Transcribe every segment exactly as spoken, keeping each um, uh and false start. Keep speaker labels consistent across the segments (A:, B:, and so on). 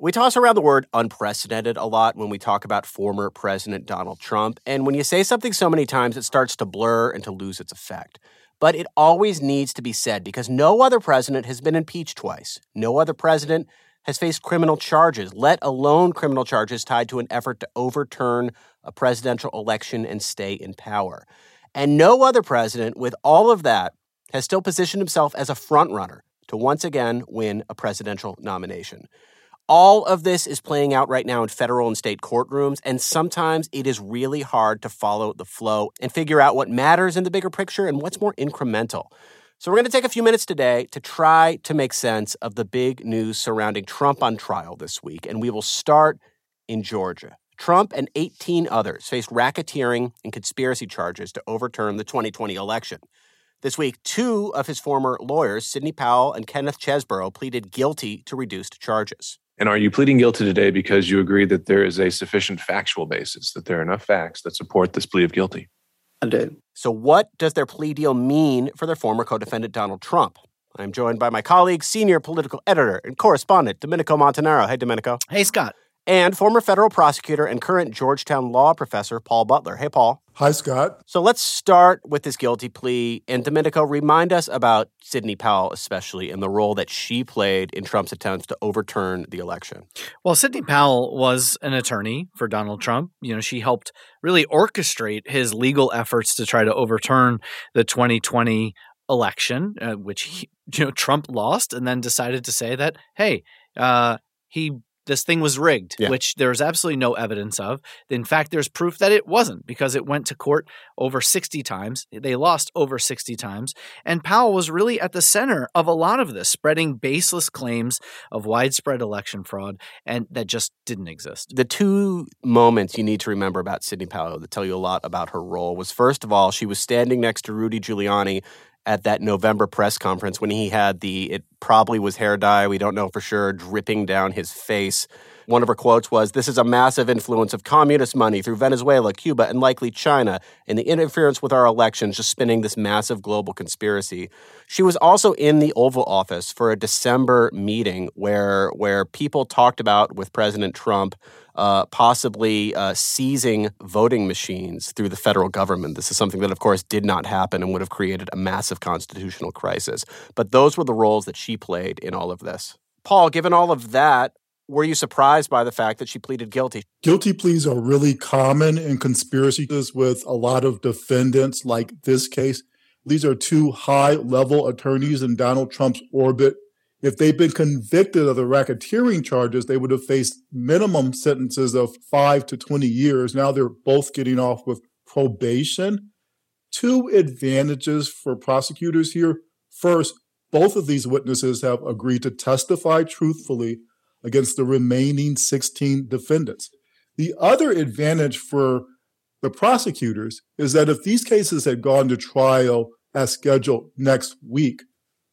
A: We toss around the word unprecedented a lot when we talk about former President Donald Trump, and when you say something so many times, it starts to blur and to lose its effect. But it always needs to be said because no other president has been impeached twice. No other president has faced criminal charges, let alone criminal charges tied to an effort to overturn a presidential election and stay in power. And no other president, with all of that, has still positioned himself as a frontrunner to once again win a presidential nomination. All of this is playing out right now in federal and state courtrooms, and sometimes it is really hard to follow the flow and figure out what matters in the bigger picture and what's more incremental. So we're going to take a few minutes today to try to make sense of the big news surrounding Trump on trial this week, and we will start in Georgia. Trump and eighteen others faced racketeering and conspiracy charges to overturn the twenty twenty election. This week, two of his former lawyers, Sidney Powell and Kenneth Chesborough, pleaded guilty to reduced charges.
B: And are you pleading guilty today because you agree that there is a sufficient factual basis, that there are enough facts that support this plea of guilty?
C: I do.
A: So what does their plea deal mean for their former co-defendant, Donald Trump? I'm joined by my colleague, senior political editor and correspondent, Domenico Montanaro. Hey, Domenico.
D: Hey, Scott.
A: And former federal prosecutor and current Georgetown law professor, Paul Butler. Hey, Paul.
E: Hi, Scott.
A: So let's start with this guilty plea. And Domenico, remind us about Sidney Powell especially and the role that she played in Trump's attempts to overturn the election.
D: Well, Sidney Powell was an attorney for Donald Trump. You know, she helped really orchestrate his legal efforts to try to overturn the twenty twenty election, uh, which he, you know Trump lost, and then decided to say that, hey, uh, he. This thing was rigged, yeah. which there's absolutely no evidence of. In fact, there's proof that it wasn't because it went to court over sixty times. They lost over sixty times. And Powell was really at the center of a lot of this, spreading baseless claims of widespread election fraud and that just didn't exist.
A: The two moments you need to remember about Sidney Powell that tell you a lot about her role was, first of all, she was standing next to Rudy Giuliani at that November press conference when he had the, it probably was hair dye, we don't know for sure, dripping down his face. One of her quotes was, "This is a massive influence of communist money through Venezuela, Cuba, and likely China, and the interference with our elections, just spinning this massive global conspiracy." She was also in the Oval Office for a December meeting where, where people talked about with President Trump Uh, possibly uh, seizing voting machines through the federal government. This is something that, of course, did not happen and would have created a massive constitutional crisis. But those were the roles that she played in all of this. Paul, given all of that, were you surprised by the fact that she pleaded guilty?
E: Guilty pleas are really common in conspiracies with a lot of defendants like this case. These are two high-level attorneys in Donald Trump's orbit. If they'd been convicted of the racketeering charges, they would have faced minimum sentences of five to twenty years. Now they're both getting off with probation. Two advantages for prosecutors here. First, both of these witnesses have agreed to testify truthfully against the remaining sixteen defendants. The other advantage for the prosecutors is that if these cases had gone to trial as scheduled next week,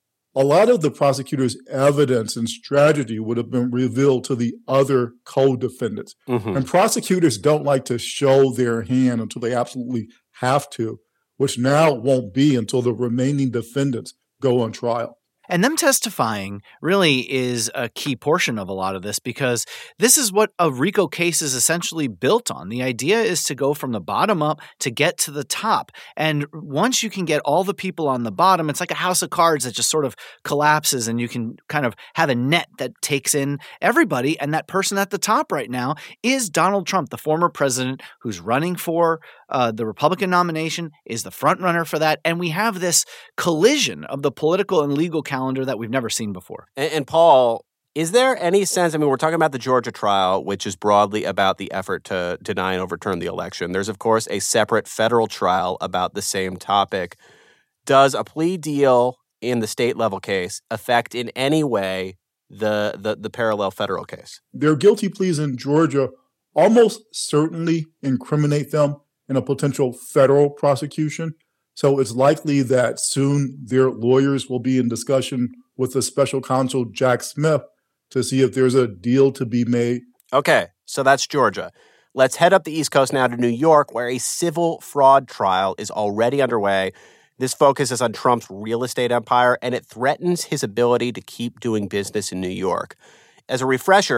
E: a lot of the prosecutor's evidence and strategy would have been revealed to the other co-defendants. Mm-hmm. And prosecutors don't like to show their hand until they absolutely have to, which now won't be until the remaining defendants go on trial.
D: And them testifying really is a key portion of a lot of this because this is what a RICO case is essentially built on. The idea is to go from the bottom up to get to the top. And once you can get all the people on the bottom, it's like a house of cards that just sort of collapses and you can kind of have a net that takes in everybody. And that person at the top right now is Donald Trump, the former president who's running for uh, the Republican nomination, is the front runner for that. And we have this collision of the political and legal calendar calendar that we've never seen before.
A: And, and Paul, is there any sense, I mean, we're talking about the Georgia trial, which is broadly about the effort to deny and overturn the election. There's, of course, a separate federal trial about the same topic. Does a plea deal in the state level case affect in any way the, the, the parallel federal case?
E: Their guilty pleas in Georgia almost certainly incriminate them in a potential federal prosecution. So it's likely that soon their lawyers will be in discussion with the special counsel, Jack Smith, to see if there's a deal to be made.
A: Okay, so that's Georgia. Let's head up the East Coast now to New York, where a civil fraud trial is already underway. This focuses on Trump's real estate empire, and it threatens his ability to keep doing business in New York. As a refresher,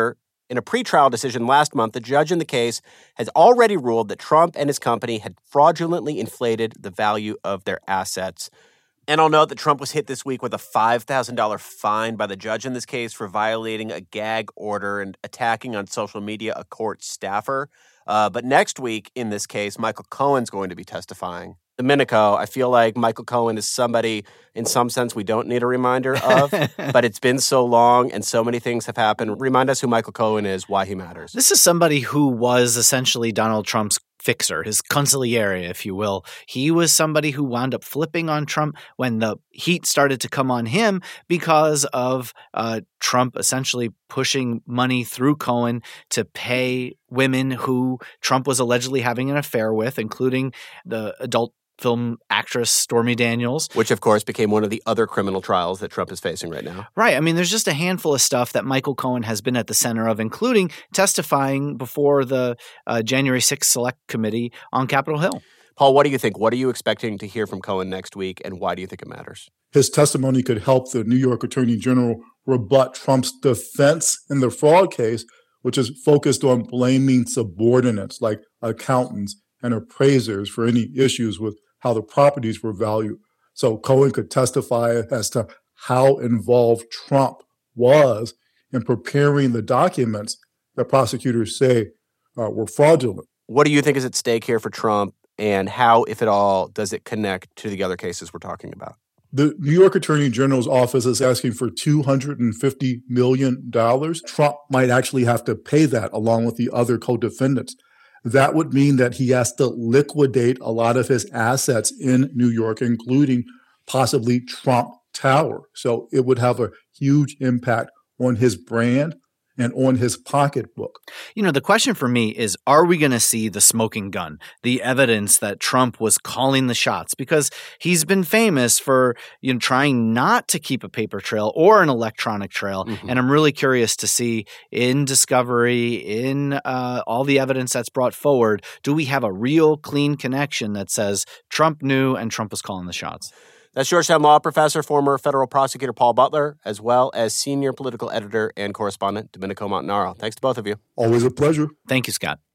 A: In a pretrial decision last month, the judge in the case has already ruled that Trump and his company had fraudulently inflated the value of their assets. And I'll note that Trump was hit this week with a five thousand dollars fine by the judge in this case for violating a gag order and attacking on social media a court staffer. Uh, but next week, in this case, Michael Cohen's going to be testifying. Domenico, I feel like Michael Cohen is somebody, in some sense, we don't need a reminder of, but it's been so long and so many things have happened. Remind us who Michael Cohen is, why he matters.
D: This is somebody who was essentially Donald Trump's fixer, his consigliere, if you will. He was somebody who wound up flipping on Trump when the heat started to come on him because of uh, Trump essentially pushing money through Cohen to pay women who Trump was allegedly having an affair with, including the adult film actress Stormy Daniels.
A: Which, of course, became one of the other criminal trials that Trump is facing right now.
D: Right. I mean, there's just a handful of stuff that Michael Cohen has been at the center of, including testifying before the uh, January sixth Select Committee on Capitol Hill.
A: Paul, what do you think? What are you expecting to hear from Cohen next week, and why do you think it matters?
E: His testimony could help the New York Attorney General rebut Trump's defense in the fraud case, which is focused on blaming subordinates like accountants and appraisers for any issues with how the properties were valued. So Cohen could testify as to how involved Trump was in preparing the documents that prosecutors say uh, were fraudulent.
A: What do you think is at stake here for Trump, and how, if at all, does it connect to the other cases we're talking about?
E: The New York Attorney General's office is asking for two hundred fifty million dollars. Trump might actually have to pay that along with the other co-defendants. That would mean that he has to liquidate a lot of his assets in New York, including possibly Trump Tower. So it would have a huge impact on his brand and on his pocketbook.
D: You know, the question for me is, are we going to see the smoking gun, the evidence that Trump was calling the shots? Because he's been famous for, you know, trying not to keep a paper trail or an electronic trail. Mm-hmm. And I'm really curious to see in discovery, in uh, all the evidence that's brought forward, do we have a real clean connection that says Trump knew and Trump was calling the shots?
A: That's Georgetown law professor, former federal prosecutor Paul Butler, as well as senior political editor and correspondent Domenico Montanaro. Thanks to both of you.
E: Always a pleasure.
D: Thank you, Scott.